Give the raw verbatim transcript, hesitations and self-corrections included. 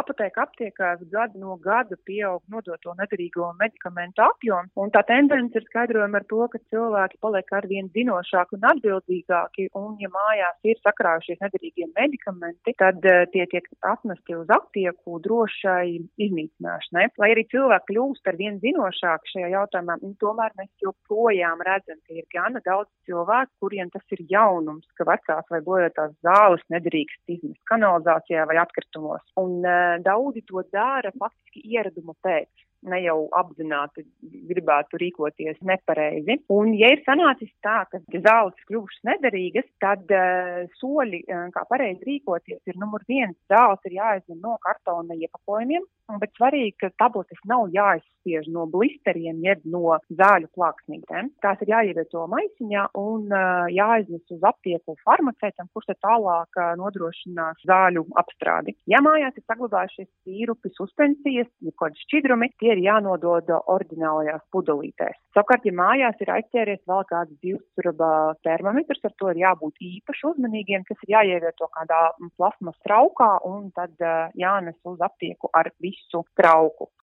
apoteku aptiekās gadu no gada pieaug nodoto nederīgo medikamentu apjoms, un tā tendence ir skaidrojama ar to, ka cilvēki paliek arvien zinošāki un atbildīgāki, un ja mājās ir sakrājušies nederīgie medikamenti, tad uh, tie tiek atmesti uz aptieku drošai iznīcināšanai. Lai arī cilvēki kļūst ar vien zinošāki šajā jautājumā, tomēr mēs joprojām redzam, ka ir gana daudz cilvēku, kuriem tas ir jaunums, ka vecās vai bojātās zāles nedrīkst izmest kanalizācijā vai atkritumos. Un uh, daudzi to dara faktiski ieraduma pēc. Ne jau apzināti gribētu rīkoties nepareizi. Un, ja ir sanācis tā, ka zāles kļuvušas nederīgas, tad uh, soļi, uh, kā pareizi rīkoties, ir numur viens, zāles ir jāizņem no kartona iepakojumiem, bet svarīgi, ka tabletes nav jāizspiež no blisteriem, jeb no zāļu plāksnītēm. Tās ir jāievieto maisiņā un uh, jāiznes uz aptieku farmaceitam, kurš te tālāk uh, nodrošinās zāļu apstrādi. Ja mājās ir saglabājušies sīrupi, suspensijas, kādi šķidrumi, tie ir jānodod oriģinālajās pudelītēs. Savukārt, ja mājās ir aizķēries vēl kāds divsturba termometrs, ar to ir jābūt īpaši uzmanīgiem, kas ir jāievieto kādā plasmas traukā un tad uh, jānes uz aptieku ar visu trauku.